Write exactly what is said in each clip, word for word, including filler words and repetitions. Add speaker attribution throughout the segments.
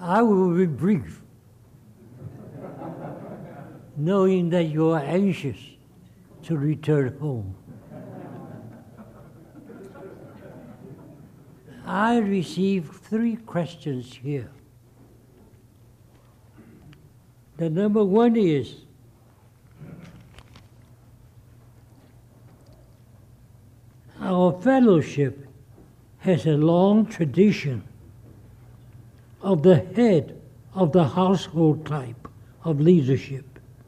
Speaker 1: I will be brief, knowing that you are anxious to return home. I received three questions here. The number one is, our fellowship has a long tradition of the head of the household type of leadership.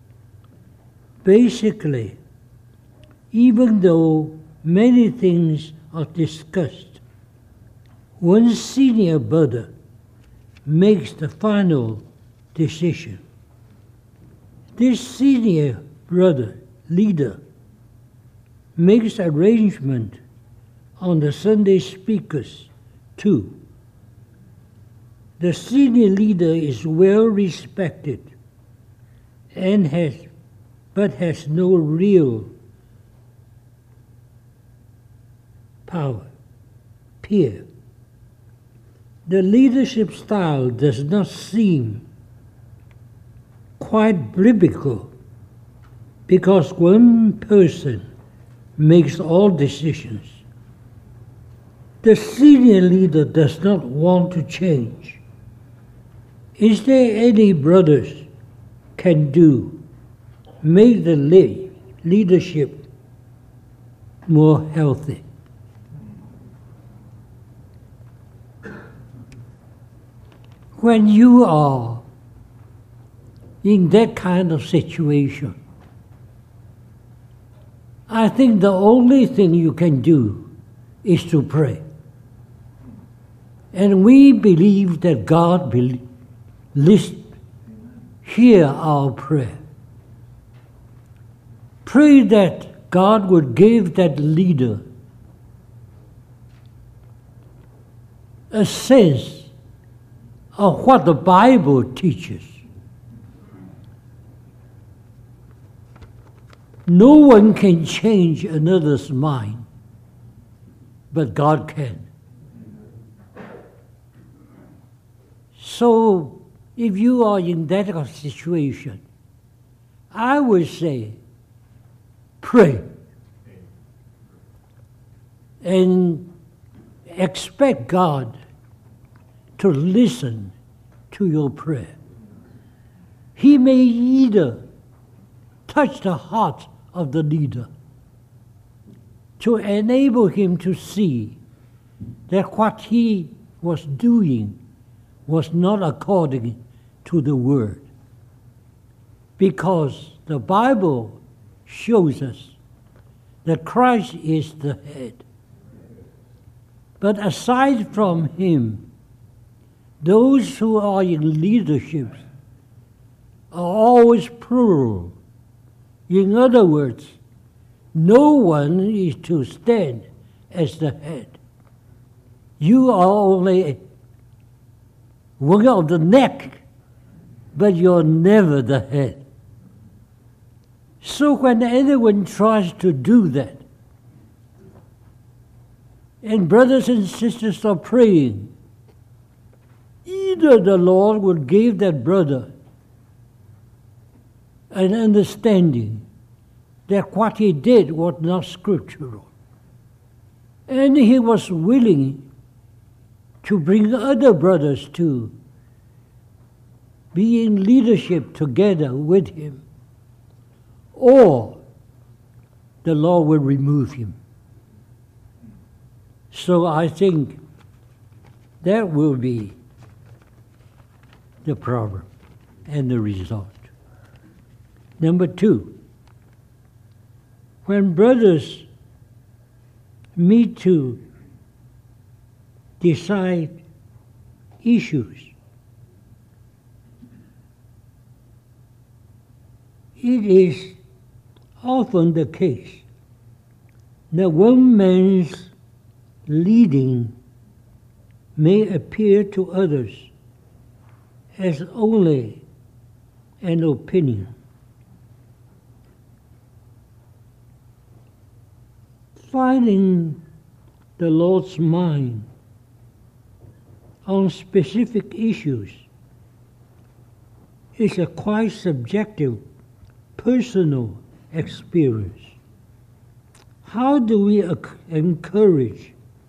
Speaker 1: Basically, even though many things are discussed, one senior brother makes the final decision. This senior brother, leader, makes arrangement on the Sunday speakers too. The senior leader is well respected and has, but has no real power, peer. The leadership style does not seem quite biblical because one person makes all decisions. The senior leader does not want to change. Is there any brothers can do make the le- leadership more healthy? When you are in that kind of situation, I think the only thing you can do is to pray. And we believe that God will listen, hear our prayer. Pray that God would give that leader a sense of what the Bible teaches. No one can change another's mind, but God can. So, if you are in that situation, I would say, pray. And expect God to listen to your prayer. He may either touch the heart of the leader to enable him to see that what he was doing was not according to the word. Because the Bible shows us that Christ is the head. But aside from him, those who are in leadership are always plural. In other words, no one is to stand as the head. You are only one of the neck, but you're never the head. So when anyone tries to do that, and brothers and sisters are praying, either the Lord would give that brother an understanding that what he did was not scriptural, and he was willing to bring other brothers to be in leadership together with him, or the Lord will remove him. So I think that will be the problem and the result. Number two, when brothers meet to decide issues, it is often the case that one man's leading may appear to others as only an opinion. Finding the Lord's mind on specific issues is a quite subjective, personal experience. How do we encourage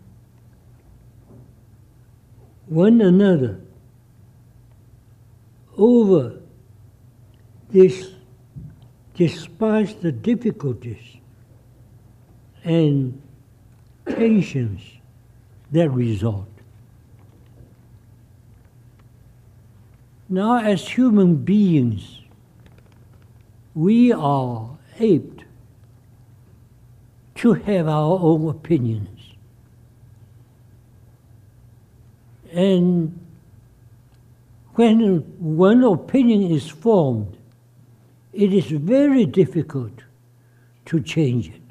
Speaker 1: one another over this, despite the difficulties and tensions that result? Now, as human beings, we are apt to have our own opinions. And when one opinion is formed, it is very difficult to change it.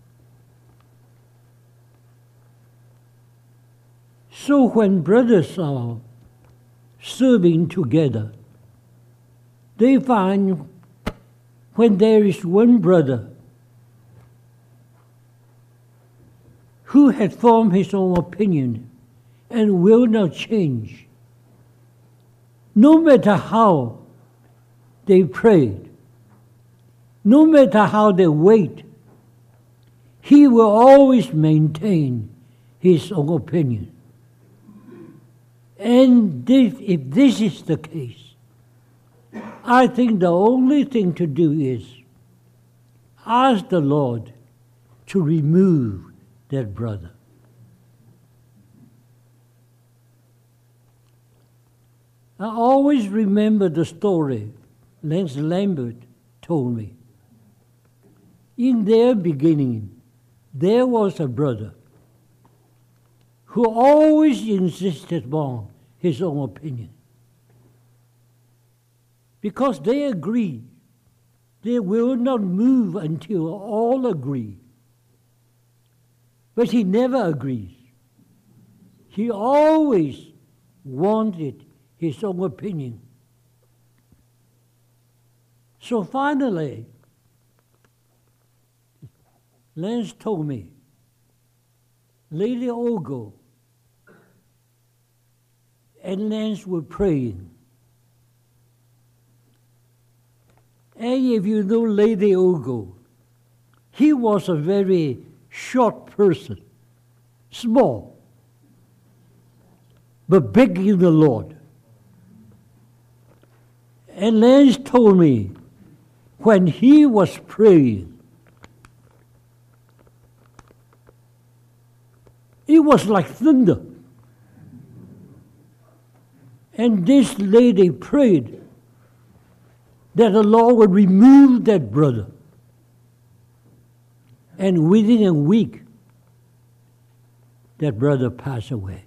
Speaker 1: So when brothers are serving together, they find when there is one brother who had formed his own opinion and will not change, no matter how they prayed, no matter how they wait, he will always maintain his own opinion. And this, if this is the case, I think the only thing to do is ask the Lord to remove that brother. I always remember the story Lance Lambert told me. In their beginning, there was a brother who always insisted on his own opinion. Because they agree, they will not move until all agree. But he never agrees. He always wanted his own opinion. So finally, Lance told me, Lady Ogle and Lance were praying. And if you know Lady Ogle, he was a very short person, small, but big in the Lord. And Lance told me, when he was praying, it was like thunder. And this lady prayed that the Lord would remove that brother. And within a week, that brother passed away.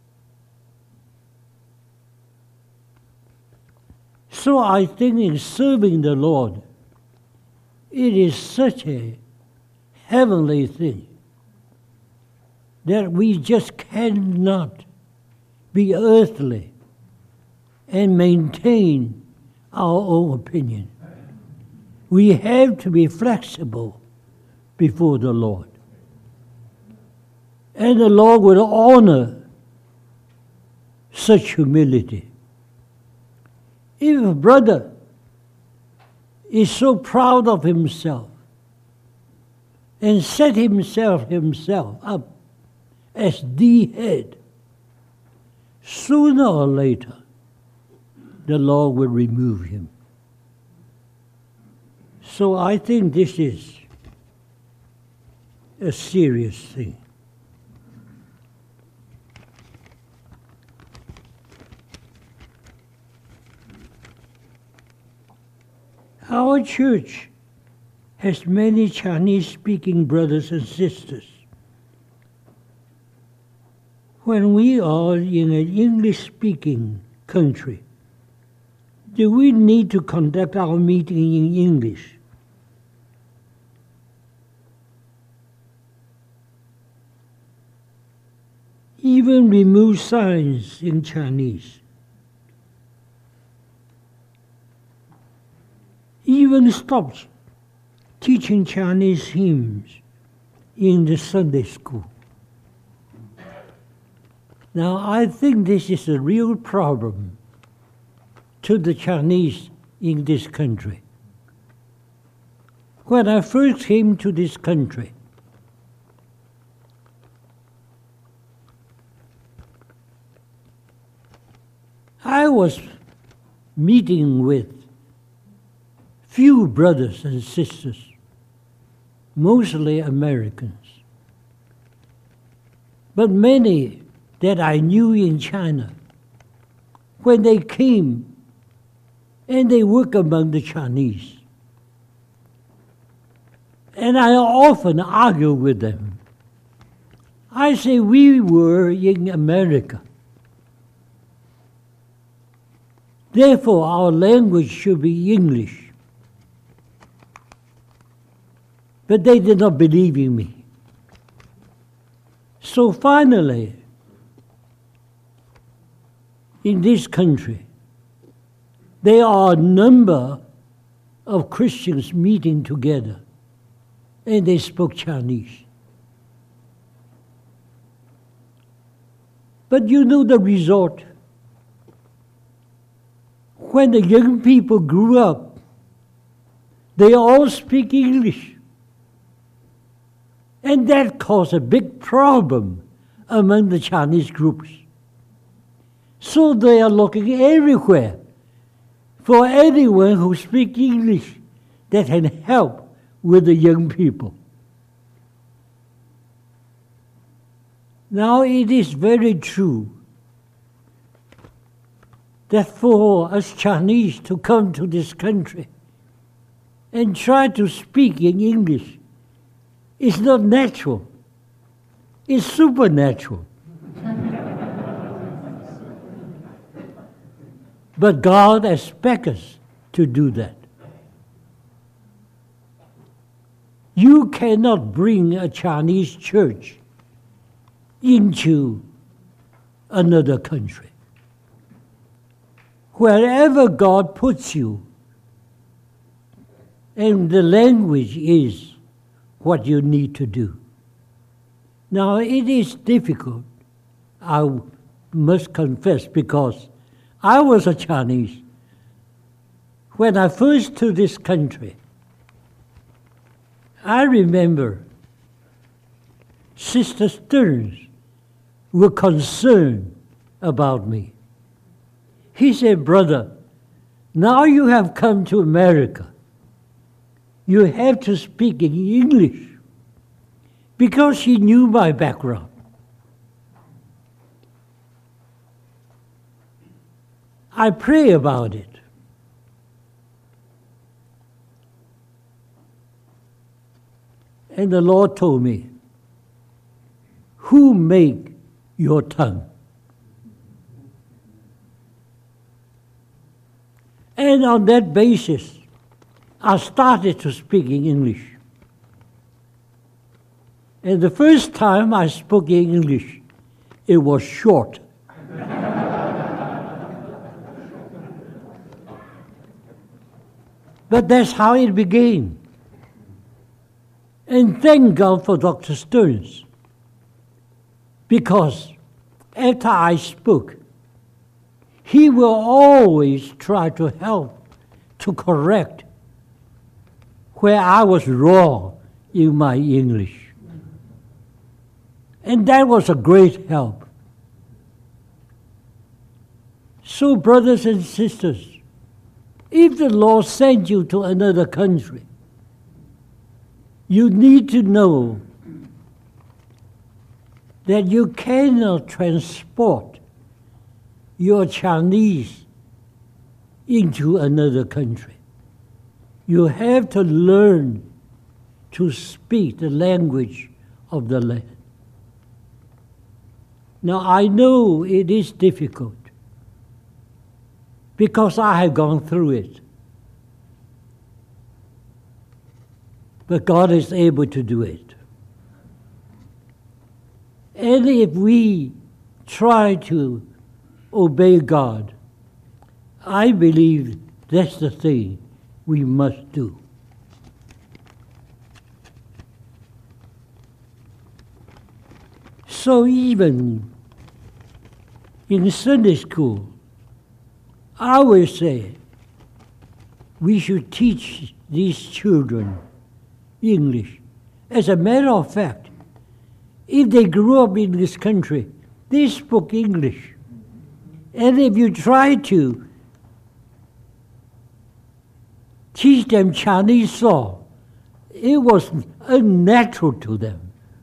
Speaker 1: So I think in serving the Lord, it is such a heavenly thing that we just cannot be earthly and maintain our own opinion. We have to be flexible before the Lord. And the Lord will honor such humility. If a brother is so proud of himself and set himself himself up as the head, sooner or later, the Lord will remove him. So I think this is a serious thing. Our church has many Chinese-speaking brothers and sisters. When we are in an English-speaking country, do we need to conduct our meeting in English? Even remove signs in Chinese. Even stop teaching Chinese hymns in the Sunday school. Now, I think this is a real problem to the Chinese in this country. When I first came to this country, I was meeting with few brothers and sisters, mostly Americans, but many that I knew in China. When they came and they work among the Chinese, and I often argue with them. I say we were in America. Therefore, our language should be English. But they did not believe in me. So finally, in this country, there are a number of Christians meeting together, and they spoke Chinese. But you know the result. When the young people grew up, they all speak English. And that caused a big problem among the Chinese groups. So they are looking everywhere for anyone who speaks English that can help with the young people. Now it is very true that for us Chinese to come to this country and try to speak in English is not natural. It's supernatural. But God expects us to do that. You cannot bring a Chinese church into another country. Wherever God puts you, and the language is what you need to do. Now, it is difficult, I must confess, because I was a Chinese. When I first to this country, I remember Sister Stearns were concerned about me. He said, "Brother, now you have come to America. You have to speak in English," because she knew my background. I pray about it. And the Lord told me, "Who made your tongue?" And on that basis, I started to speak in English. And the first time I spoke in English, it was short. But that's how it began. And thank God for Doctor Stearns, because after I spoke, he will always try to help to correct where I was wrong in my English. And that was a great help. So, brothers and sisters, if the Lord sent you to another country, you need to know that you cannot transport your Chinese into another country. You have to learn to speak the language of the land. Now, I know it is difficult because I have gone through it. But God is able to do it. And if we try to obey God, I believe that's the thing we must do. So even in Sunday school, I will say, we should teach these children English. As a matter of fact, if they grew up in this country, they spoke English. And if you try to teach them Chinese song, it was unnatural to them.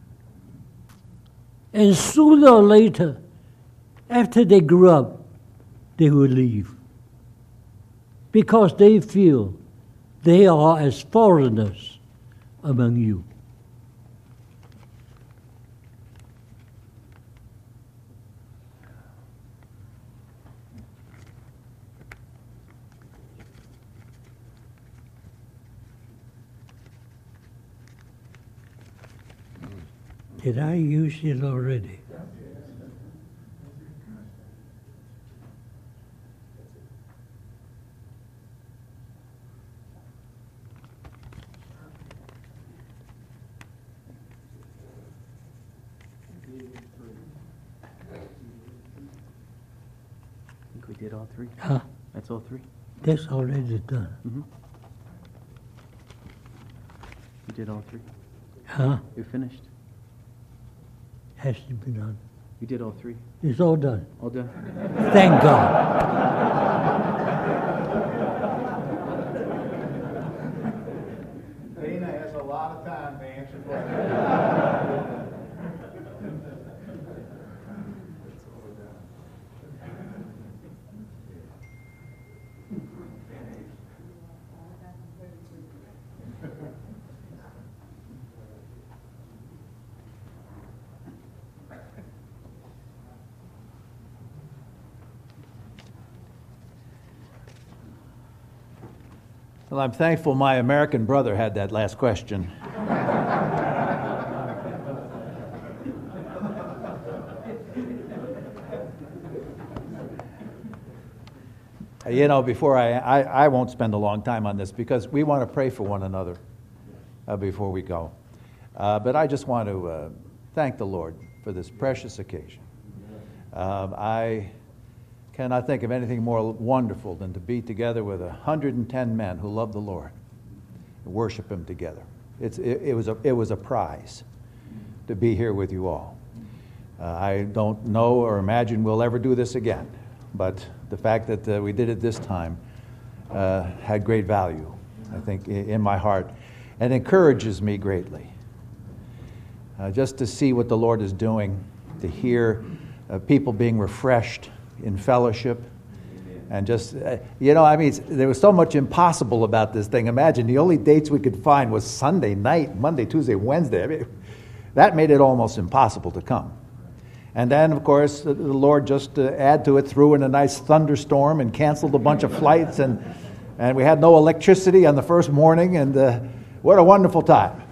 Speaker 1: And sooner or later, after they grew up, they will leave. Because they feel they are as foreigners among you. Did I use it already?
Speaker 2: I think we did all three.
Speaker 1: Huh?
Speaker 2: That's all three?
Speaker 1: That's already done.
Speaker 2: Mm-hmm. You did all three?
Speaker 1: Huh?
Speaker 2: You're finished?
Speaker 1: Has to be done.
Speaker 2: You did all three?
Speaker 1: It's all done.
Speaker 2: All done?
Speaker 1: Thank God.
Speaker 3: Dana has a lot of time to answer questions.
Speaker 4: Well, I'm thankful my American brother had that last question. You know, before I, I, I won't spend a long time on this because we want to pray for one another uh, before we go. Uh, but I just want to uh, thank the Lord for this precious occasion. Um, I cannot think of anything more wonderful than to be together with one hundred ten men who love the Lord and worship Him together. It's, it, it, was a, it was a prize to be here with you all. Uh, I don't know or imagine we'll ever do this again, but the fact that uh, we did it this time uh, had great value, I think, in my heart, and encourages me greatly. Uh, just to see what the Lord is doing, to hear uh, people being refreshed in fellowship, and just, uh, you know, I mean, there was so much impossible about this thing. Imagine the only dates we could find was Sunday night, Monday, Tuesday, Wednesday. I mean, that made it almost impossible to come. And then, of course, the Lord just uh, add to it, threw in a nice thunderstorm and canceled a bunch of flights, and and we had no electricity on the first morning, and uh, what a wonderful time.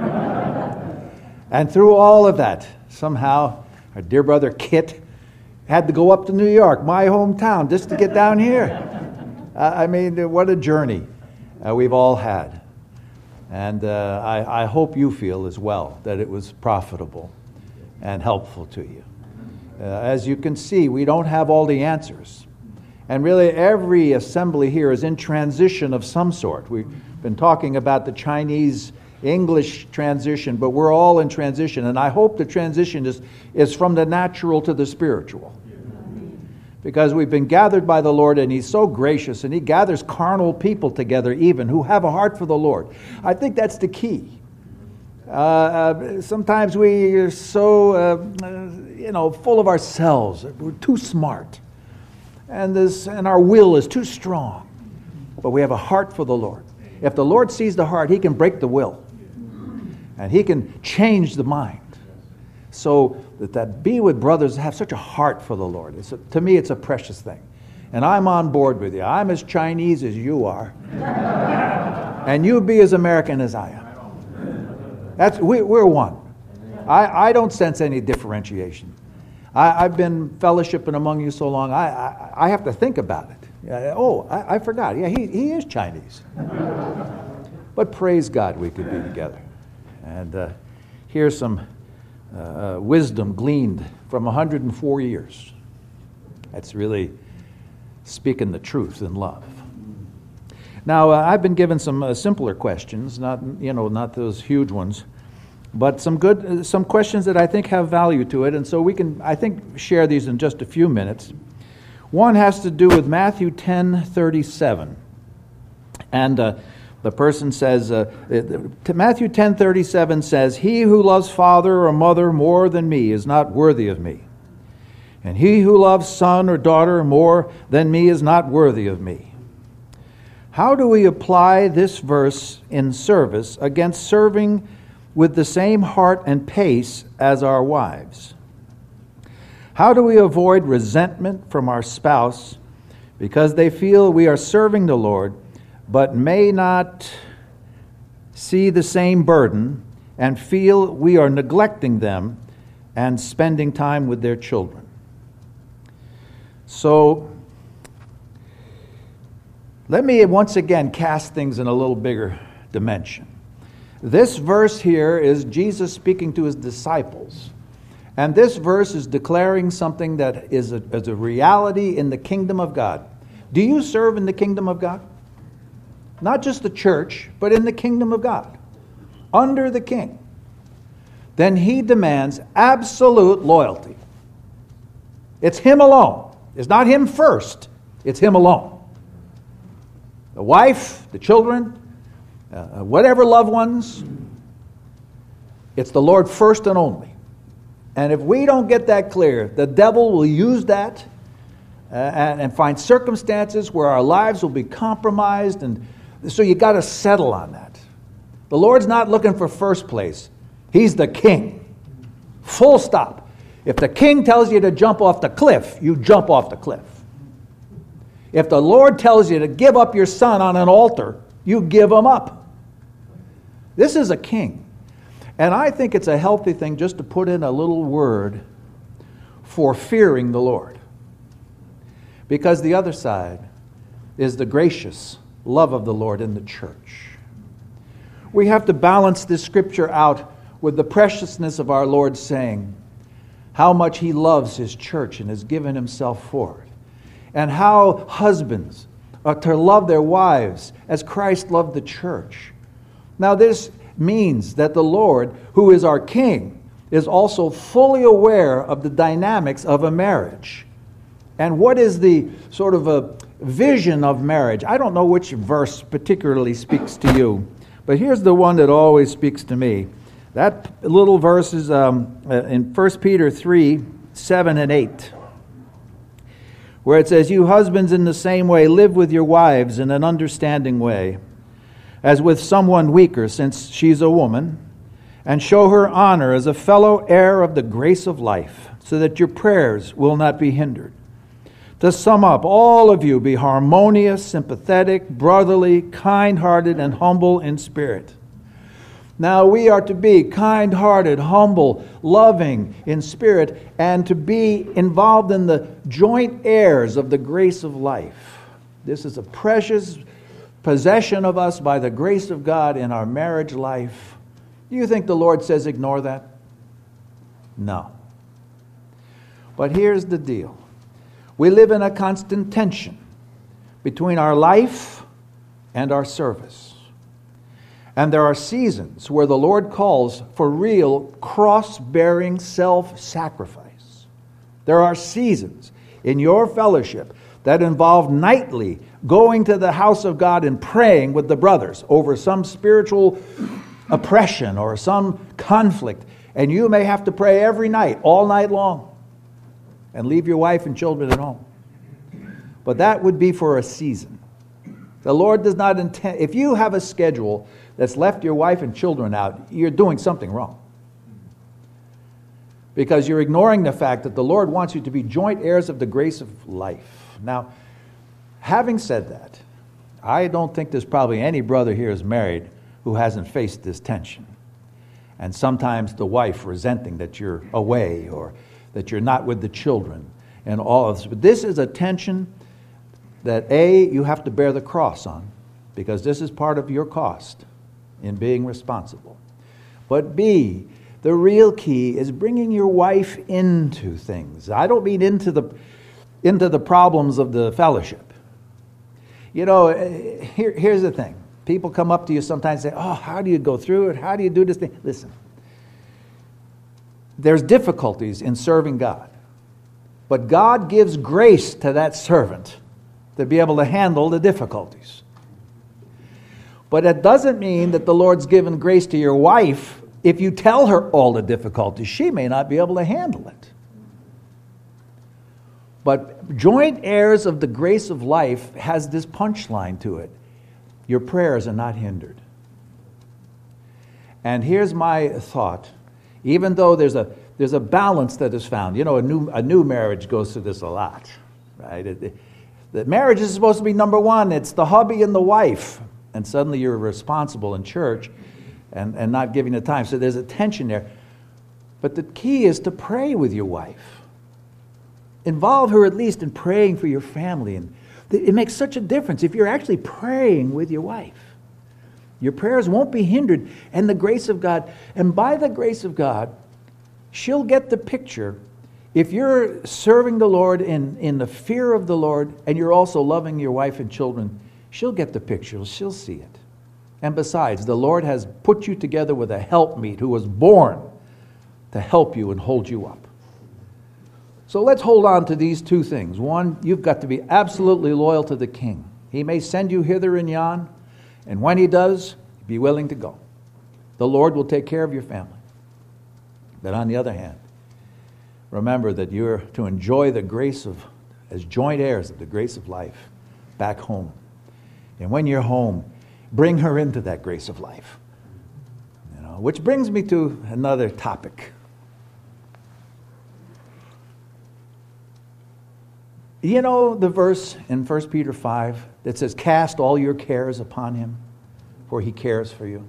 Speaker 4: And through all of that, somehow, our dear brother Kit had to go up to New York, my hometown, just to get down here. Uh, I mean, what a journey uh, we've all had. And uh, I, I hope you feel as well that it was profitable and helpful to you. Uh, as you can see, we don't have all the answers. And really, every assembly here is in transition of some sort. We've been talking about the Chinese English transition, but we're all in transition. And I hope the transition is, is from the natural to the spiritual. Because we've been gathered by the Lord, and He's so gracious, and He gathers carnal people together even who have a heart for the Lord. I think that's the key. Uh, uh, sometimes we are so, uh, uh, you know, full of ourselves. We're too smart. And, this, and our will is too strong. But we have a heart for the Lord. If the Lord sees the heart, He can break the will. And He can change the mind. So that, that be with brothers have such a heart for the Lord. It's a, to me, it's a precious thing. And I'm on board with you. I'm as Chinese as you are. And you be as American as I am. That's, we, we're one. I, I don't sense any differentiation. I, I've been fellowshipping among you so long, I, I, I have to think about it. Uh, oh, I, I forgot. Yeah, he, he is Chinese. But praise God we could be together. And uh, here's some uh, wisdom gleaned from one hundred four years. That's really speaking the truth in love. Now, uh, I've been given some uh, simpler questions, not you know, not those huge ones, but some good, uh, some questions that I think have value to it, and so we can, I think, share these in just a few minutes. One has to do with Matthew ten thirty-seven, and uh, the person says, uh, Matthew ten thirty-seven says, "He who loves father or mother more than me is not worthy of me, and he who loves son or daughter more than me is not worthy of me." How do we apply this verse in service against serving with the same heart and pace as our wives? How do we avoid resentment from our spouse because they feel we are serving the Lord but may not see the same burden and feel we are neglecting them and spending time with their children? So, let me once again cast things in a little bigger dimension. This verse here is Jesus speaking to his disciples. And this verse is declaring something that is a, is a reality in the kingdom of God. Do you serve in the kingdom of God? Not just the church, but in the kingdom of God. Under the king. Then he demands absolute loyalty. It's him alone. It's not him first. It's him alone. The wife, the children, uh, whatever loved ones, it's the Lord first and only. And if we don't get that clear, the devil will use that uh, and, and find circumstances where our lives will be compromised. And so you got to settle on that. The Lord's not looking for first place. He's the king. Full stop. If the king tells you to jump off the cliff, you jump off the cliff. If the Lord tells you to give up your son on an altar, you give him up. This is a king. And I think it's a healthy thing just to put in a little word for fearing the Lord. Because the other side is the gracious love of the Lord in the church. We have to balance this scripture out with the preciousness of our Lord saying how much he loves his church and has given himself for it. And how husbands are to love their wives as Christ loved the church. Now this means that the Lord, who is our king, is also fully aware of the dynamics of a marriage. And what is the sort of a vision of marriage? I don't know which verse particularly speaks to you, but here's the one that always speaks to me. That little verse is um, in First Peter three, seven and eight. Where it says, "You husbands in the same way live with your wives in an understanding way, as with someone weaker, since she's a woman, and show her honor as a fellow heir of the grace of life, so that your prayers will not be hindered. To sum up, all of you be harmonious, sympathetic, brotherly, kind-hearted, and humble in spirit." Now we are to be kind-hearted, humble, loving in spirit, and to be involved in the joint heirs of the grace of life. This is a precious possession of us by the grace of God in our marriage life. Do you think the Lord says ignore that? No. But here's the deal. We live in a constant tension between our life and our service. And there are seasons where the Lord calls for real cross-bearing self-sacrifice. There are seasons in your fellowship that involve nightly going to the house of God and praying with the brothers over some spiritual oppression or some conflict. And you may have to pray every night, all night long, and leave your wife and children at home. But that would be for a season. The Lord does not intend, if you have a schedule that's left your wife and children out, you're doing something wrong. Because you're ignoring the fact that the Lord wants you to be joint heirs of the grace of life. Now, having said that, I don't think there's probably any brother here is married who hasn't faced this tension. And sometimes the wife resenting that you're away or that you're not with the children and all of this. But this is a tension that A, you have to bear the cross on, because this is part of your cost in being responsible. But B, the real key is bringing your wife into things. I don't mean into the into the problems of the fellowship. You know, here, here's the thing. People come up to you sometimes and say, oh, how do you go through it? How do you do this thing? Listen, there's difficulties in serving God. But God gives grace to that servant to be able to handle the difficulties. But it doesn't mean that the Lord's given grace to your wife. If you tell her all the difficulties, she may not be able to handle it. But joint heirs of the grace of life has this punchline to it. Your prayers are not hindered. And here's my thought. Even though there's a there's a balance that is found. You know, a new a new marriage goes through this a lot, right? It, it, the marriage is supposed to be number one. It's the hubby and the wife. And suddenly you're responsible in church and, and not giving the time. So there's a tension there. But the key is to pray with your wife. Involve her at least in praying for your family. And it makes such a difference if you're actually praying with your wife. Your prayers won't be hindered, and the grace of God, and by the grace of God, she'll get the picture. If you're serving the Lord in, in the fear of the Lord, and you're also loving your wife and children, she'll get the picture. She'll see it. And besides, the Lord has put you together with a helpmeet who was born to help you and hold you up. So let's hold on to these two things. One, you've got to be absolutely loyal to the King. He may send you hither and yon, and when he does, be willing to go. The Lord will take care of your family. But on the other hand, remember that you're to enjoy the grace of, as joint heirs of the grace of life back home. And when you're home, bring her into that grace of life. You know, which brings me to another topic. You know the verse in First Peter five that says, cast all your cares upon him, for he cares for you.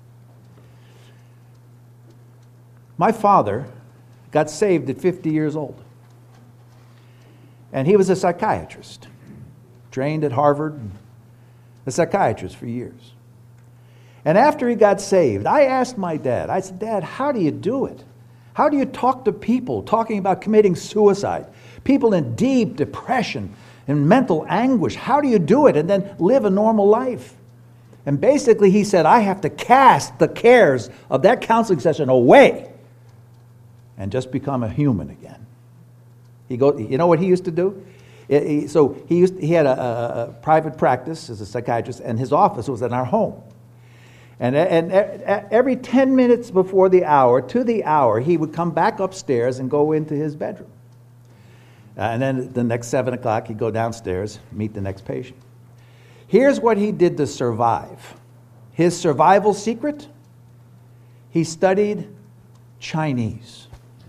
Speaker 4: My father got saved at fifty years old. And he was a psychiatrist, trained at Harvard, a psychiatrist for years. And after he got saved, I asked my dad, I said, Dad, how do you do it? How do you talk to people talking about committing suicide? People in deep depression and mental anguish. How do you do it and then live a normal life? And basically he said, I have to cast the cares of that counseling session away and just become a human again. He go, you know what he used to do? It, he, so he used, he had a, a, a private practice as a psychiatrist, and his office was in our home. And, and, and every ten minutes before the hour, to the hour, he would come back upstairs and go into his bedroom. Uh, and then the next seven o'clock, he'd go downstairs, meet the next patient. Here's what he did to survive. His survival secret? He studied Chinese.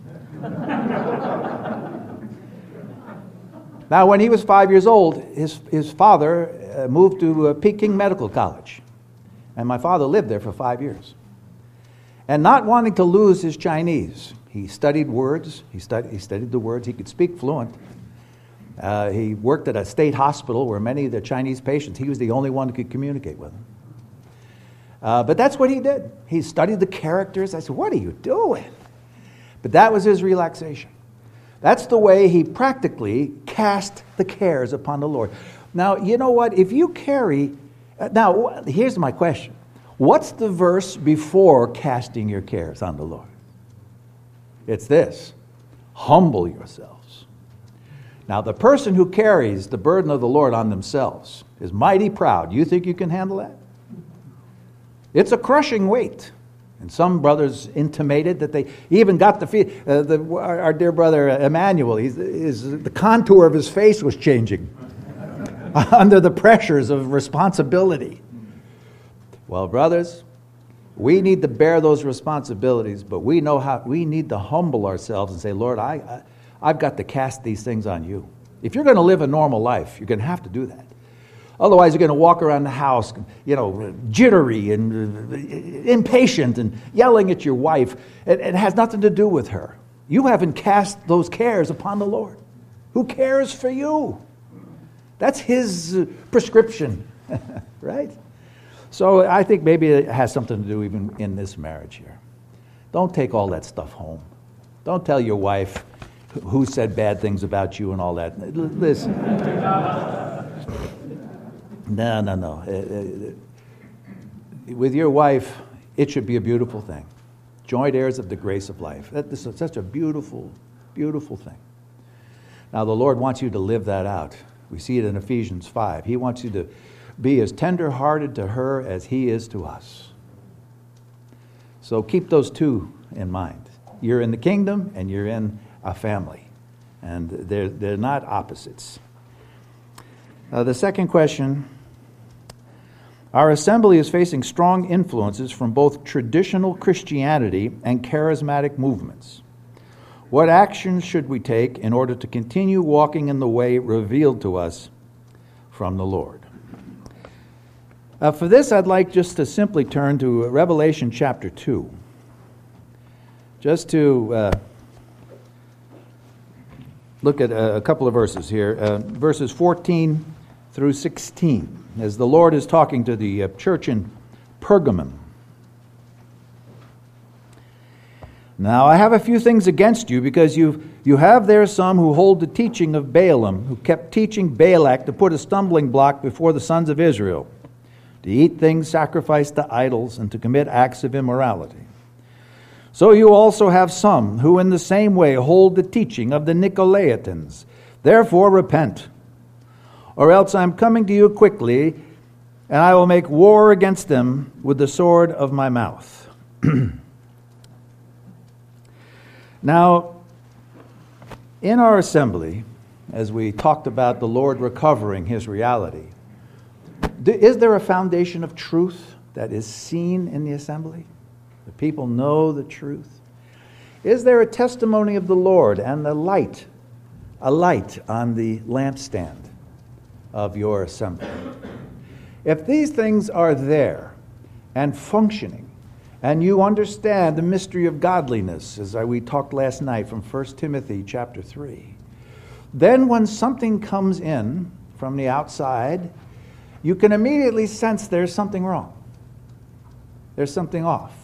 Speaker 4: Now, when he was five years old, his, his father uh, moved to uh, Peking Medical College. And my father lived there for five years. And not wanting to lose his Chinese, he studied words. He studied, he studied the words. He could speak fluent. Uh, he worked at a state hospital where many of the Chinese patients, he was the only one who could communicate with them. Uh, but that's what he did. He studied the characters. I said, what are you doing? But that was his relaxation. That's the way he practically cast the cares upon the Lord. Now, you know what? If you carry... Uh, now, here's my question. What's the verse before casting your cares on the Lord? It's this. Humble yourselves. Now, the person who carries the burden of the Lord on themselves is mighty proud. You think you can handle that? It's a crushing weight. And some brothers intimated that they even got the feel. Uh, the our, our dear brother Emmanuel, he's, his, the contour of his face was changing under the pressures of responsibility. Well, brothers, we need to bear those responsibilities, but we know how. We need to humble ourselves and say, Lord, I, I I've got to cast these things on you. If you're going to live a normal life, you're going to have to do that. Otherwise, you're going to walk around the house, you know, jittery and impatient and yelling at your wife. It, it has nothing to do with her. You haven't cast those cares upon the Lord. Who cares for you? That's his prescription, right? So I think maybe it has something to do even in this marriage here. Don't take all that stuff home. Don't tell your wife who said bad things about you and all that. Listen. No, no, no. Uh, uh, with your wife, it should be a beautiful thing. Joint heirs of the grace of life. That, this is such a beautiful, beautiful thing. Now, the Lord wants you to live that out. We see it in Ephesians five. He wants you to be as tender-hearted to her as He is to us. So keep those two in mind. You're in the kingdom and you're in a family. And they're, they're not opposites. Uh, the second question, our assembly is facing strong influences from both traditional Christianity and charismatic movements. What actions should we take in order to continue walking in the way revealed to us from the Lord? Uh, for this, I'd like just to simply turn to Revelation chapter two. Just to uh, look at a, a couple of verses here. Uh, verses fourteen through sixteen, as the Lord is talking to the uh, church in Pergamum. Now I have a few things against you, because you you have there some who hold the teaching of Balaam, who kept teaching Balak to put a stumbling block before the sons of Israel, to eat things sacrificed to idols, and to commit acts of immorality. So you also have some who in the same way hold the teaching of the Nicolaitans. Therefore repent, or else I am coming to you quickly, and I will make war against them with the sword of my mouth. Now, in our assembly, as we talked about the Lord recovering His reality, is there a foundation of truth that is seen in the assembly? The people know the truth. Is there a testimony of the Lord and the light, a light on the lampstand of your assembly? If these things are there and functioning, and you understand the mystery of godliness, as we talked last night from First Timothy chapter three, then when something comes in from the outside, you can immediately sense there's something wrong. There's something off.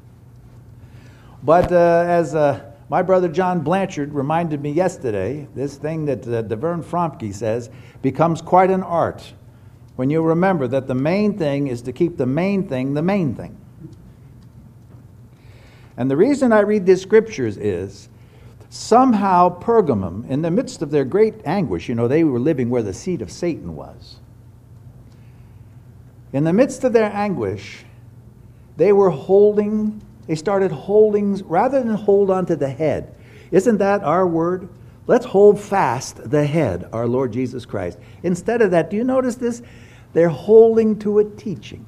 Speaker 4: But uh, as uh, my brother John Blanchard reminded me yesterday, this thing that uh, DeVern Fromke says becomes quite an art when you remember that the main thing is to keep the main thing the main thing. And the reason I read these scriptures is somehow Pergamum, in the midst of their great anguish, you know, they were living where the seat of Satan was. In the midst of their anguish, they were holding, they started holding, rather than hold on to the head. Isn't that our word? Let's hold fast the head, our Lord Jesus Christ. Instead of that, do you notice this? They're holding to a teaching.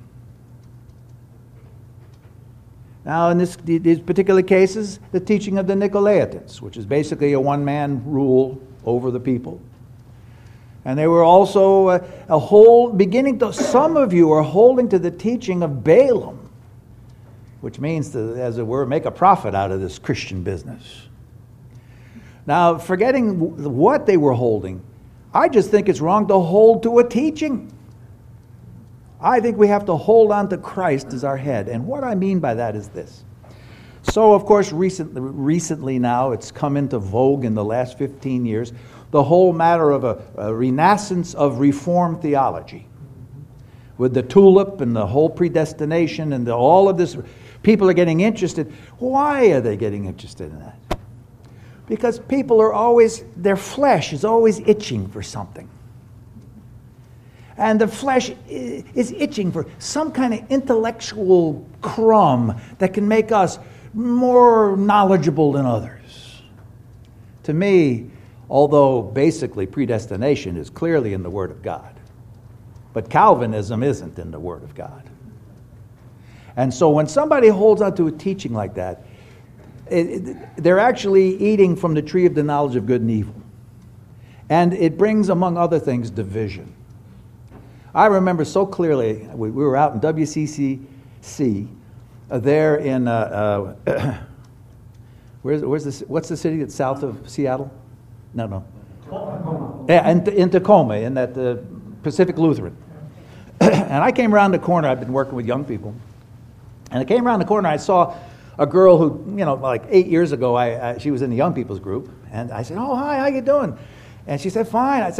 Speaker 4: Now, in this, these particular cases, the teaching of the Nicolaitans, which is basically a one-man rule over the people. And they were also a, a whole, beginning to, some of you are holding to the teaching of Balaam, which means to, as it were, make a profit out of this Christian business. Now, forgetting what they were holding, I just think it's wrong to hold to a teaching. I think we have to hold on to Christ as our head. And what I mean by that is this. So, of course, recently, recently now, it's come into vogue in the last fifteen years, the whole matter of a, a renaissance of Reformed theology. With the tulip and the whole predestination and the, all of this, people are getting interested. Why are they getting interested in that? Because people are always, their flesh is always itching for something. And the flesh is itching for some kind of intellectual crumb that can make us more knowledgeable than others. To me, although basically predestination is clearly in the Word of God, but Calvinism isn't in the Word of God. And so when somebody holds on to a teaching like that, it, it, they're actually eating from the tree of the knowledge of good and evil. And it brings, among other things, division. I remember so clearly, we, we were out in W C C C, uh, there in, uh, uh, where's, where's this, what's the city that's south of Seattle? No, no. Tacoma. Yeah, in, in Tacoma, in that uh, Pacific Lutheran. And I came around the corner, I've been working with young people, and I came around the corner, I saw a girl who, you know, like eight years ago, I, I she was in the young people's group, and I said, oh, hi, how you doing? And she said, fine. I said,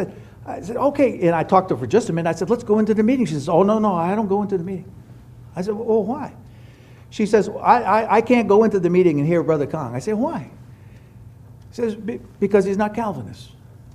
Speaker 4: I said, okay. And I talked to her for just a minute. I said, let's go into the meeting. She says, oh, no, no, I don't go into the meeting. I said, well, why? She says, I, I, I can't go into the meeting and hear Brother Kong. I said, why? She says, because he's not Calvinist.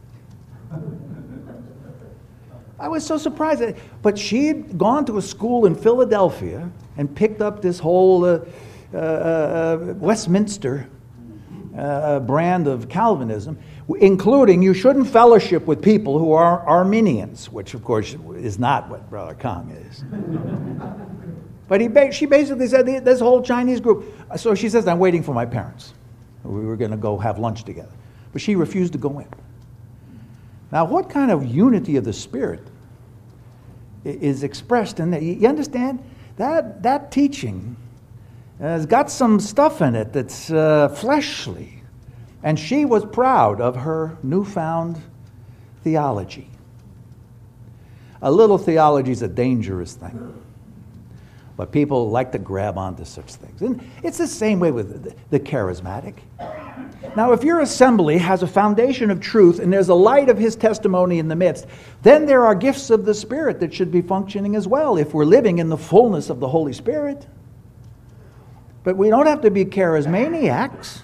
Speaker 4: I was so surprised. But she had gone to a school in Philadelphia and picked up this whole uh, uh, uh, Westminster uh, brand of Calvinism, including you shouldn't fellowship with people who are Arminians, which of course is not what Brother Kong is. But he ba- she basically said, this whole Chinese group. So she says, I'm waiting for my parents. We were going to go have lunch together. But she refused to go in. Now, what kind of unity of the Spirit is expressed in that? You understand? That, that teaching has got some stuff in it that's uh, fleshly. And she was proud of her newfound theology. A little theology is a dangerous thing. But people like to grab onto such things. And it's the same way with the, the charismatic. Now, if your assembly has a foundation of truth and there's a light of his testimony in the midst, then there are gifts of the Spirit that should be functioning as well if we're living in the fullness of the Holy Spirit. But we don't have to be charismaniacs.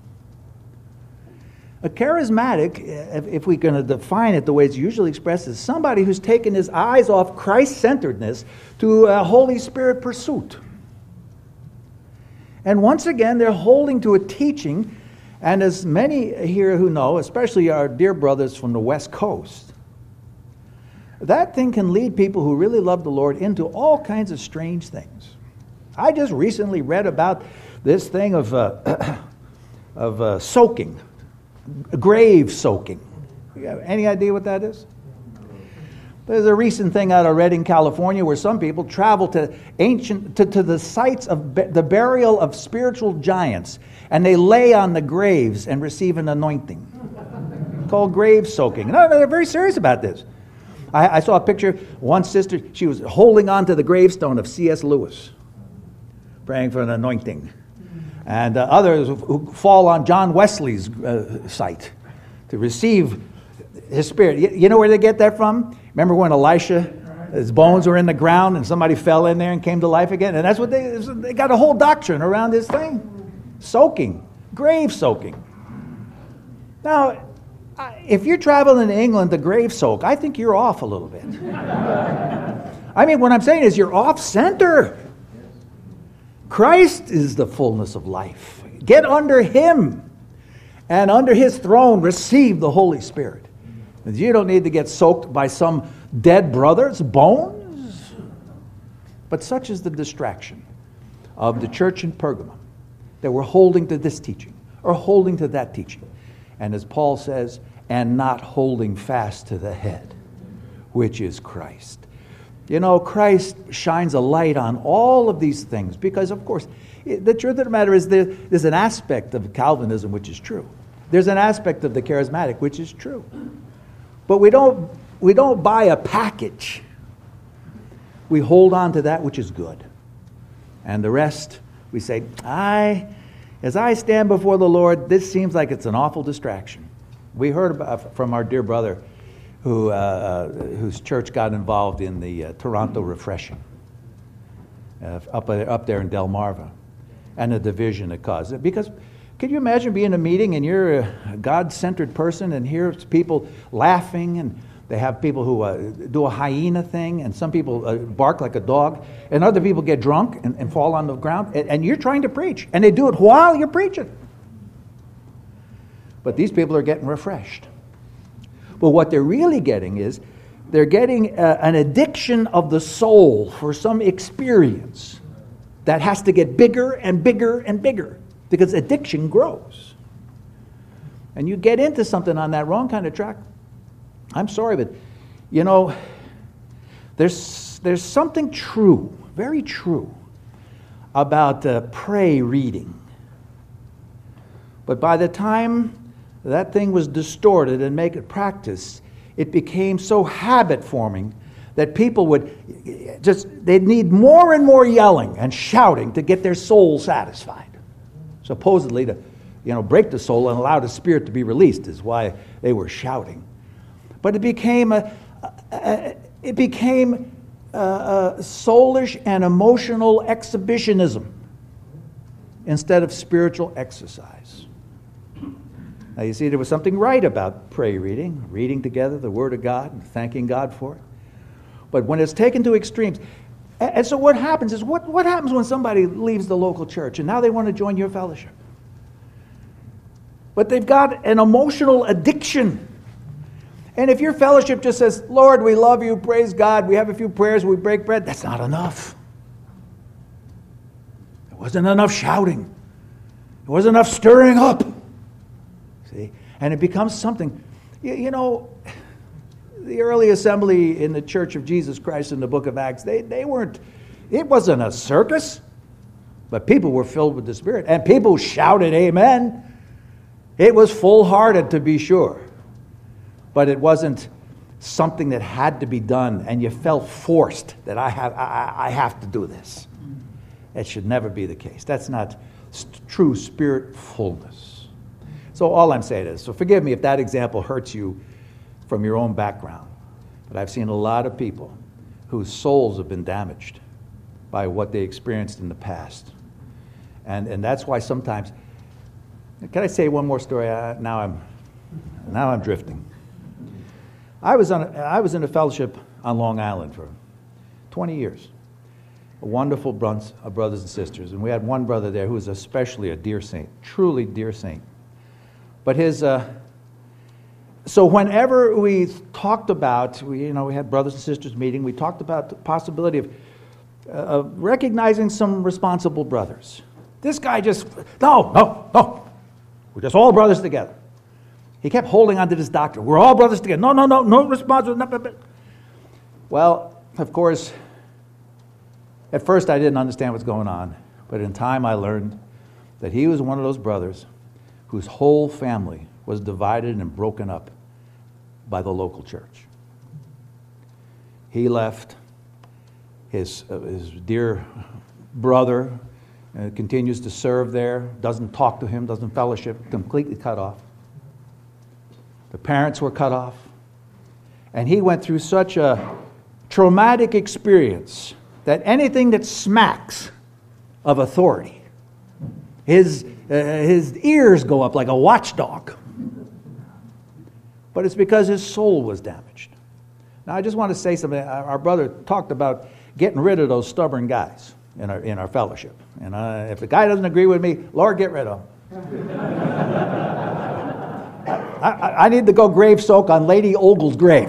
Speaker 4: A charismatic, if we're going to define it the way it's usually expressed, is somebody who's taken his eyes off Christ-centeredness to a Holy Spirit pursuit. And once again, they're holding to a teaching, and as many here who know, especially our dear brothers from the West Coast, that thing can lead people who really love the Lord into all kinds of strange things. I just recently read about this thing of, uh, of uh, soaking. Grave soaking. You have any idea what that is? There's a recent thing out of Redding, California, where some people travel to ancient to, to the sites of be, the burial of spiritual giants, and they lay on the graves and receive an anointing called grave soaking. No, no, they're very serious about this. I, I saw a picture. One sister, she was holding on to the gravestone of C S Lewis, praying for an anointing. And uh, others who fall on John Wesley's uh, site to receive his spirit. You, you know where they get that from? Remember when Elisha, his bones were in the ground and somebody fell in there and came to life again? And that's what they, they got a whole doctrine around this thing. Soaking, grave soaking. Now, if you're traveling to England to grave soak, I think you're off a little bit. I mean, what I'm saying is you're off center. Christ is the fullness of life. Get under him, and under his throne receive the Holy Spirit. You don't need to get soaked by some dead brother's bones. But such is the distraction of the church in Pergamum, that we're holding to this teaching or holding to that teaching. And as Paul says, and not holding fast to the head, which is Christ. You know, Christ shines a light on all of these things because, of course, the truth of the matter is there, there's an aspect of Calvinism which is true. There's an aspect of the charismatic which is true. But we don't, we don't buy a package. We hold on to that which is good. And the rest, we say, I, as I stand before the Lord, this seems like it's an awful distraction. We heard about, from our dear brother who uh, whose church got involved in the uh, Toronto Refreshing uh, up, up there in Delmarva, and the division it caused. Because can you imagine being in a meeting and you're a God-centered person and here's people laughing, and they have people who uh, do a hyena thing, and some people uh, bark like a dog, and other people get drunk and, and fall on the ground, and, and you're trying to preach, and they do it while you're preaching. But these people are getting refreshed. But what they're really getting is they're getting uh, an addiction of the soul for some experience that has to get bigger and bigger and bigger because addiction grows. And you get into something on that wrong kind of track. I'm sorry, but, you know, there's, there's something true, very true, about uh, pray reading. But by the time that thing was distorted and make it practice, it became so habit-forming that people would just, they'd need more and more yelling and shouting to get their soul satisfied. Supposedly to, you know, break the soul and allow the spirit to be released is why they were shouting. but it became a, a, a it became a, a soulish and emotional exhibitionism instead of spiritual exercise. Now you see, there was something right about prayer reading, reading together the Word of God and thanking God for it. But when it's taken to extremes, and so what happens is, what, what happens when somebody leaves the local church and now they want to join your fellowship? But they've got an emotional addiction. And if your fellowship just says, Lord, we love you, praise God, we have a few prayers, we break bread, that's not enough. It wasn't enough shouting. It wasn't enough stirring up. See? And it becomes something, you, you know, the early assembly in the Church of Jesus Christ in the book of Acts, they, they weren't, it wasn't a circus, but people were filled with the Spirit. And people shouted amen. It was full-hearted, to be sure. But it wasn't something that had to be done, and you felt forced that I have, I, I have to do this. It should never be the case. That's not st- true Spirit fullness. So all I'm saying is, so forgive me if that example hurts you from your own background. But I've seen a lot of people whose souls have been damaged by what they experienced in the past. And and that's why sometimes, can I say one more story? Uh, now I'm now I'm drifting. I was on a, I was in a fellowship on Long Island for twenty years. A wonderful bunch of brothers and sisters. And we had one brother there who was especially a dear saint, truly dear saint. But his uh, So whenever we talked about, we, you know, we had brothers and sisters meeting, we talked about the possibility of, uh, of recognizing some responsible brothers. This guy just, no, no, no. We're just all brothers together. He kept holding on to this doctrine. We're all brothers together. No, no, no, no responsible. No, no, no. Well, of course, at first I didn't understand what's going on. But in time I learned that he was one of those brothers whose whole family was divided and broken up by the local church. He left his, uh, his dear brother, uh, continues to serve there, doesn't talk to him, doesn't fellowship, completely cut off. The parents were cut off. And he went through such a traumatic experience that anything that smacks of authority, his, uh, his ears go up like a watchdog. But it's because his soul was damaged. Now, I just want to say something. Our brother talked about getting rid of those stubborn guys in our in our fellowship. And uh, if the guy doesn't agree with me, Lord, get rid of him. I, I, I need to go grave soak on Lady Ogle's grave.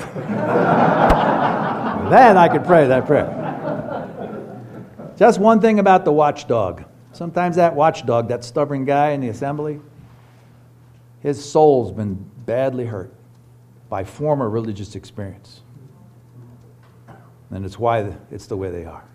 Speaker 4: Then I could pray that prayer. Just one thing about the watchdog. Sometimes that watchdog, that stubborn guy in the assembly, his soul's been badly hurt by former religious experience. And it's why it's the way they are.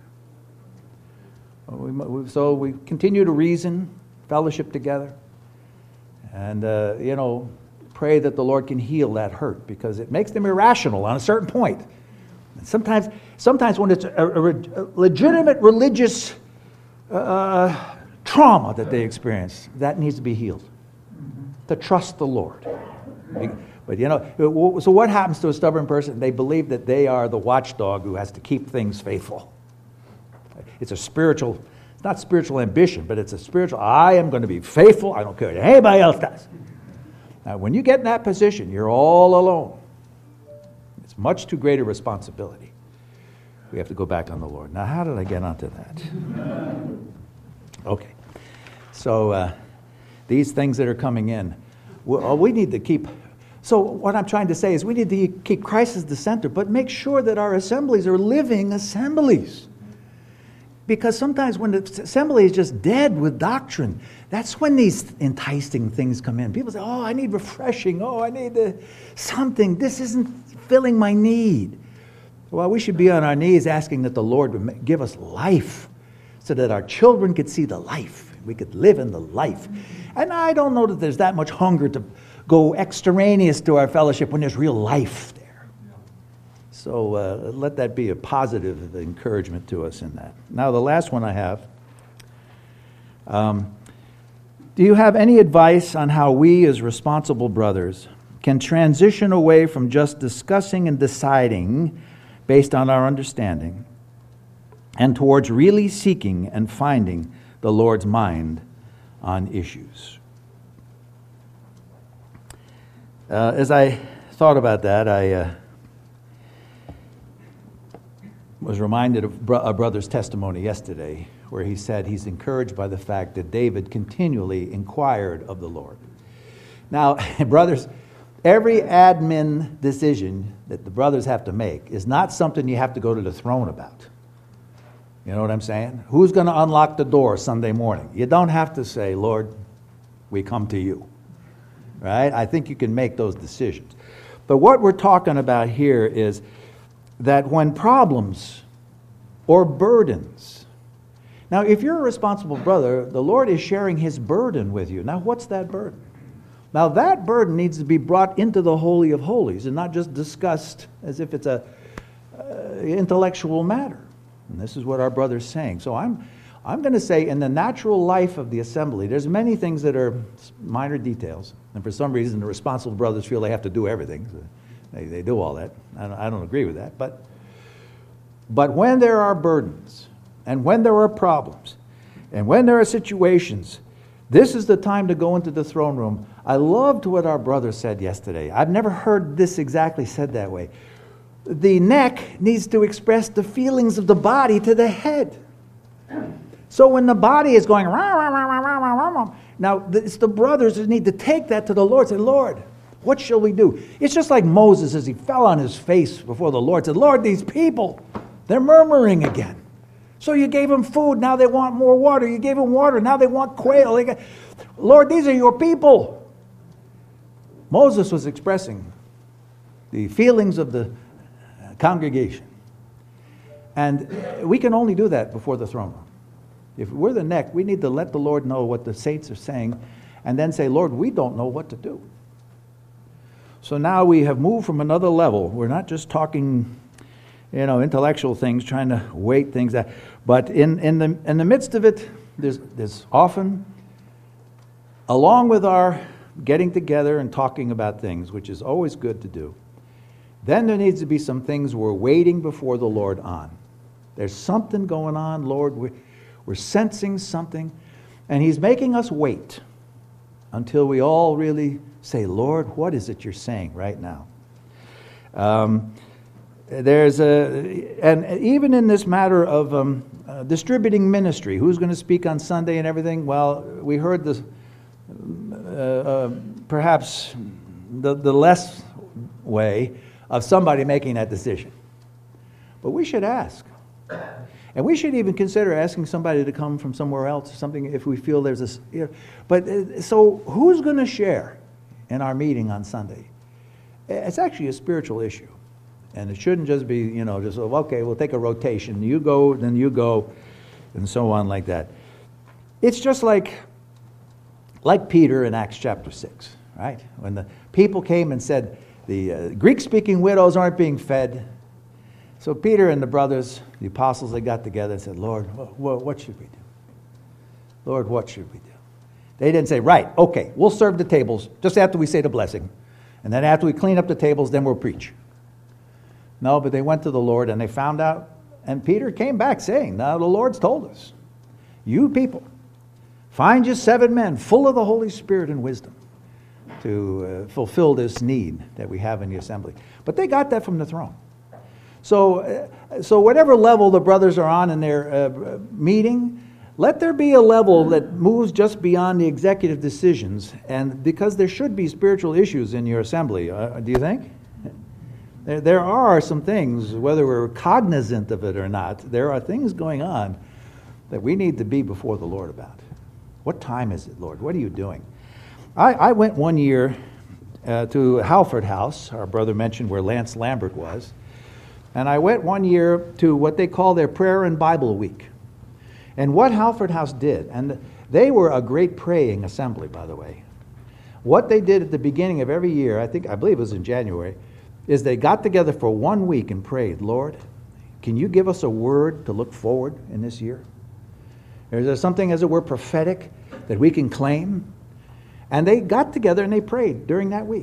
Speaker 4: So we continue to reason, fellowship together, and, uh, you know, pray that the Lord can heal that hurt, because it makes them irrational on a certain point. And sometimes, sometimes when it's a, a, a legitimate religious uh, trauma that they experience, that needs to be healed. To trust the Lord. But you know, so what happens to a stubborn person? They believe that they are the watchdog who has to keep things faithful. It's a spiritual, it's not spiritual ambition, but it's a spiritual, I am going to be faithful, I don't care what anybody else does. Now, when you get in that position, you're all alone. It's much too great a responsibility. We have to go back on the Lord. Now, how did I get onto that? Okay. So, uh, these things that are coming in, well, we need to keep, so what I'm trying to say is we need to keep Christ as the center, but make sure that our assemblies are living assemblies. Because sometimes when the assembly is just dead with doctrine, that's when these enticing things come in. People say, oh, I need refreshing. Oh, I need uh, something. This isn't filling my need. Well, we should be on our knees asking that the Lord would give us life so that our children could see the life. We could live in the life. And I don't know that there's that much hunger to go extraneous to our fellowship when there's real life there. So uh, let that be a positive encouragement to us in that. Now, the last one I have. Um, do you have any advice on how we as responsible brothers can transition away from just discussing and deciding based on our understanding and towards really seeking and finding the Lord's mind on issues. Uh, as I thought about that, I uh, was reminded of bro- a brother's testimony yesterday where he said he's encouraged by the fact that David continually inquired of the Lord. Now, brothers, every admin decision that the brothers have to make is not something you have to go to the throne about. You know what I'm saying? Who's going to unlock the door Sunday morning? You don't have to say, Lord, we come to you. Right? I think you can make those decisions. But what we're talking about here is that when problems or burdens, now if you're a responsible brother, the Lord is sharing his burden with you. Now what's that burden? Now that burden needs to be brought into the Holy of Holies and not just discussed as if it's a uh, intellectual matter. And this is what our brother's saying. So I'm I'm going to say in the natural life of the assembly, there's many things that are minor details. And for some reason, the responsible brothers feel they have to do everything. So they, they do all that. I don't, I don't agree with that. But, but when there are burdens, and when there are problems, and when there are situations, this is the time to go into the throne room. I loved what our brother said yesterday. I've never heard this exactly said that way. The neck needs to express the feelings of the body to the head. So when the body is going, rah, rah, rah, rah, rah, rah, rah, now it's the brothers that need to take that to the Lord. Say, Lord, what shall we do? It's just like Moses as he fell on his face before the Lord. Said, Lord, these people, they're murmuring again. So you gave them food, now they want more water. You gave them water, now they want quail. They got, Lord, these are your people. Moses was expressing the feelings of the congregation. And we can only do that before the throne room. If we're the neck, we need to let the Lord know what the saints are saying and then say, Lord, we don't know what to do. So now we have moved from another level. We're not just talking, you know, intellectual things, trying to weight things out. But in, in the in the midst of it, there's there's often, along with our getting together and talking about things, which is always good to do, then there needs to be some things we're waiting before the Lord on. There's something going on, Lord. We're, we're sensing something, and He's making us wait until we all really say, Lord, what is it you're saying right now? Um, there's a, and even in this matter of um, uh, distributing ministry, who's going to speak on Sunday and everything? Well, we heard this, uh, uh, perhaps the, the less way of somebody making that decision. But we should ask. And we should even consider asking somebody to come from somewhere else, something if we feel there's a... You know, but uh, so who's going to share in our meeting on Sunday? It's actually a spiritual issue. And it shouldn't just be, you know, just, okay, we'll take a rotation. You go, then you go, and so on like that. It's just like, like Peter in Acts chapter six, right? When the people came and said, the uh, Greek-speaking widows aren't being fed. So Peter and the brothers, the apostles, they got together and said, Lord, what, what should we do? Lord, what should we do? They didn't say, right, okay, we'll serve the tables just after we say the blessing. And then after we clean up the tables, then we'll preach. No, but they went to the Lord and they found out. And Peter came back saying, now the Lord's told us, you people, find you seven men full of the Holy Spirit and wisdom to uh, fulfill this need that we have in the assembly. But they got that from the throne. So, uh, so whatever level the brothers are on in their uh, meeting, let there be a level that moves just beyond the executive decisions. And because there should be spiritual issues in your assembly, uh, do you think? There, there are some things, whether we're cognizant of it or not, there are things going on that we need to be before the Lord about. What time is it, Lord? What are you doing? I, I went one year uh, to Halford House, our brother mentioned where Lance Lambert was, and I went one year to what they call their Prayer and Bible Week. And what Halford House did, and they were a great praying assembly, by the way. What they did at the beginning of every year, I think, I believe it was in January, is they got together for one week and prayed, Lord, can you give us a word to look forward in this year? Is there something, as it were, prophetic that we can claim? And they got together and they prayed during that week.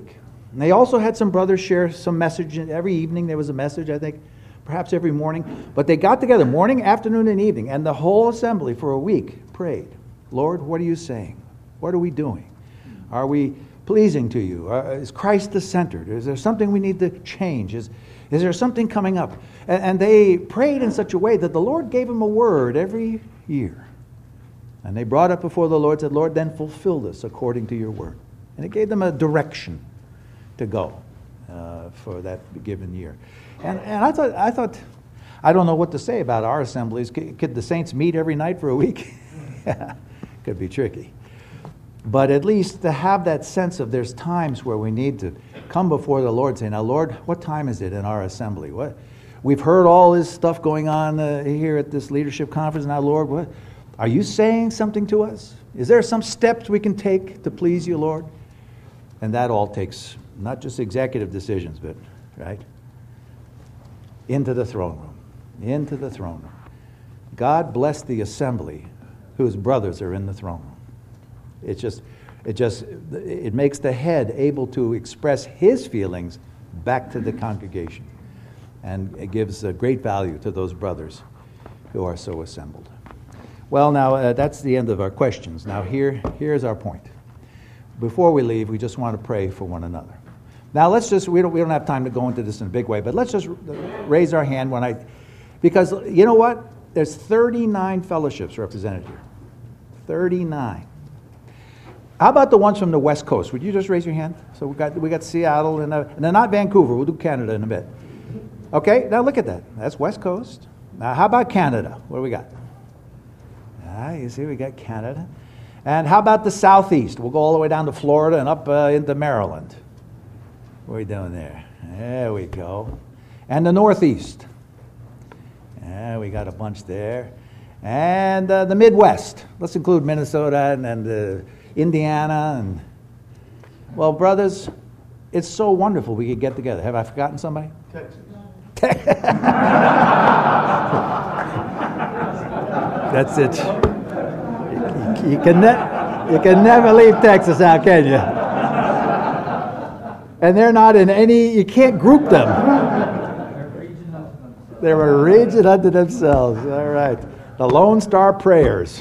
Speaker 4: And they also had some brothers share some message. Every evening there was a message, I think, perhaps every morning. But they got together morning, afternoon, and evening, and the whole assembly for a week prayed. Lord, what are you saying? What are we doing? Are we pleasing to you? Uh, is Christ the center? Is there something we need to change? Is, is there something coming up? And, and they prayed in such a way that the Lord gave them a word every year. And they brought it before the Lord, said, Lord, then fulfill this according to your word. And it gave them a direction to go uh, for that given year. And, and I thought, I thought, I don't know what to say about our assemblies. Could, could the saints meet every night for a week? Could be tricky. But at least to have that sense of there's times where we need to come before the Lord, say, now, Lord, what time is it in our assembly? What we've heard all this stuff going on uh, here at this leadership conference. Now, Lord, what are you saying something to us? Is there some steps we can take to please you, Lord? And that all takes not just executive decisions, but, right, into the throne room, into the throne room. God bless the assembly whose brothers are in the throne room. It just, it just, it makes the head able to express his feelings back to the congregation. And it gives a great value to those brothers who are so assembled. Well, now, uh, that's the end of our questions. Now, here, here's our point. Before we leave, we just want to pray for one another. Now, let's just, we don't, we don't have time to go into this in a big way, but let's just raise our hand when I, because you know what? There's thirty-nine fellowships represented here. thirty-nine. How about the ones from the West Coast? Would you just raise your hand? So we got we got Seattle and, uh, and then not Vancouver. We'll do Canada in a bit. Okay, now look at that. That's West Coast. Now how about Canada? What do we got? Ah, you see, we got Canada. And how about the Southeast? We'll go all the way down to Florida and up uh, into Maryland. What are we doing there? There we go. And the Northeast. Yeah, we got a bunch there. And uh, the Midwest. Let's include Minnesota and, and uh, Indiana. And well, brothers, it's so wonderful we could get together. Have I forgotten somebody? Texas. That's it. You, you, can ne- you can never leave Texas out, can you? And they're not in any, you can't group them. They're a region unto themselves. All right. The Lone Star Prayers.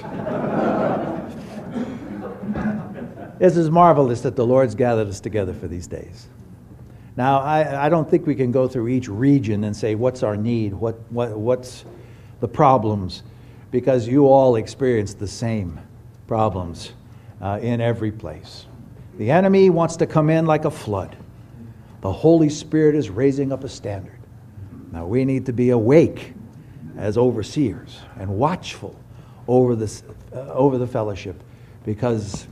Speaker 4: This is marvelous that the Lord's gathered us together for these days. Now, I, I don't think we can go through each region and say, what's our need? What, what, what's the problems? Because you all experience the same problems uh, in every place. The enemy wants to come in like a flood. The Holy Spirit is raising up a standard. Now, we need to be awake as overseers and watchful over this, uh, over the fellowship, because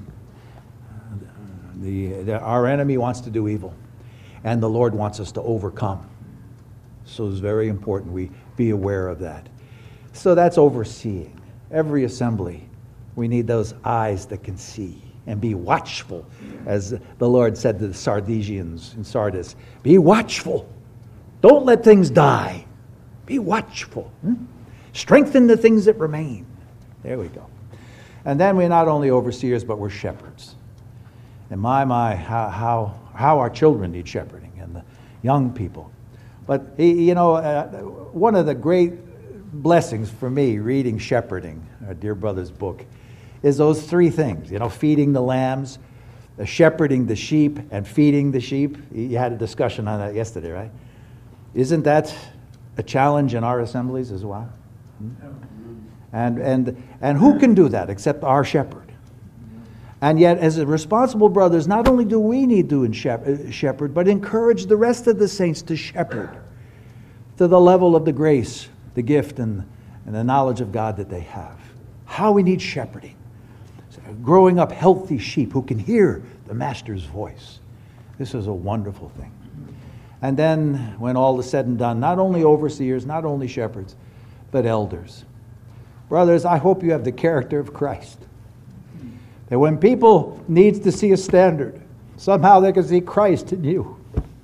Speaker 4: the, the our enemy wants to do evil, and the Lord wants us to overcome. So it's very important we be aware of that. So that's overseeing. Every assembly, we need those eyes that can see and be watchful, as the Lord said to the Sardisians in Sardis. Be watchful. Don't let things die. Be watchful. Hmm? Strengthen the things that remain. There we go. And then we're not only overseers, but we're shepherds. And my, my, how, how, how our children need shepherding, and the young people. But, you know, uh, one of the great blessings for me reading Shepherding, our dear brother's book, is those three things. You know, feeding the lambs, uh, shepherding the sheep, and feeding the sheep. You had a discussion on that yesterday, right? Isn't that a challenge in our assemblies as well? Hmm? And and and who can do that except our shepherd? And yet, as a responsible brothers, not only do we need to shepherd, but encourage the rest of the saints to shepherd to the level of the grace, the gift, and, and the knowledge of God that they have. How we need shepherding. So growing up healthy sheep who can hear the Master's voice. This is a wonderful thing. And then, when all is said and done, not only overseers, not only shepherds, but elders. Brothers, I hope you have the character of Christ. That when people need to see a standard, somehow they can see Christ in you.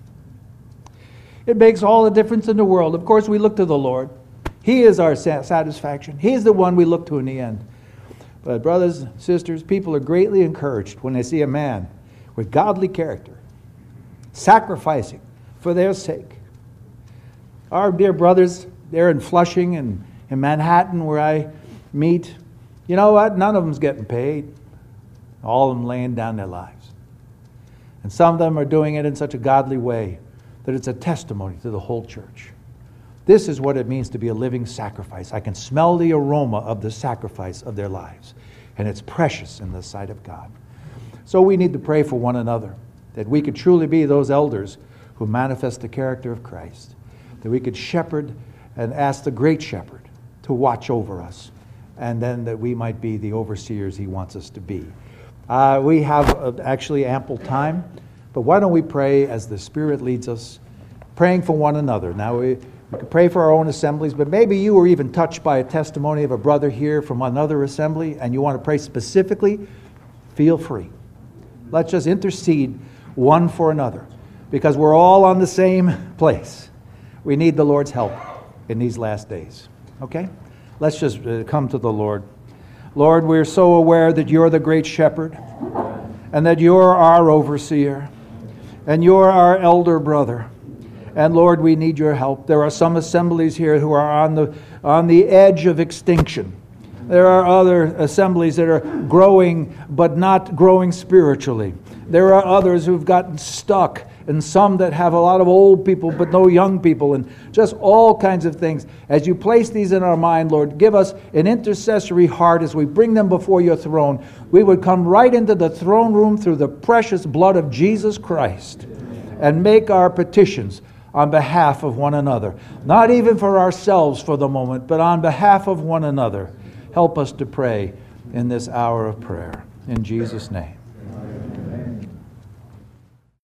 Speaker 4: It makes all the difference in the world. Of course, we look to the Lord. He is our satisfaction. He's the one we look to in the end. But brothers and sisters, people are greatly encouraged when they see a man with godly character sacrificing for their sake. Our dear brothers, they're in Flushing and in Manhattan where I meet. You know what? None of them's getting paid. All of them laying down their lives. And some of them are doing it in such a godly way that it's a testimony to the whole church. This is what it means to be a living sacrifice. I can smell the aroma of the sacrifice of their lives, and it's precious in the sight of God. So we need to pray for one another, that we could truly be those elders who manifest the character of Christ, that we could shepherd and ask the great shepherd to watch over us, and then that we might be the overseers he wants us to be. Uh, we have uh, actually ample time, but why don't we pray as the Spirit leads us, praying for one another. Now, we, we can pray for our own assemblies, but maybe you were even touched by a testimony of a brother here from another assembly, and you want to pray specifically, feel free. Let's just intercede one for another, because we're all on the same place. We need the Lord's help in these last days. Okay? Let's just uh, come to the Lord. Lord, we're so aware that you're the great shepherd, and that you're our overseer, and you're our elder brother. And Lord, we need your help. There are some assemblies here who are on the on the edge of extinction. There are other assemblies that are growing, but not growing spiritually. There are others who've gotten stuck, and some that have a lot of old people, but no young people, and just all kinds of things. As you place these in our mind, Lord, give us an intercessory heart as we bring them before your throne. We would come right into the throne room through the precious blood of Jesus Christ and make our petitions on behalf of one another. Not even for ourselves for the moment, but on behalf of one another. Help us to pray in this hour of prayer. In Jesus' name.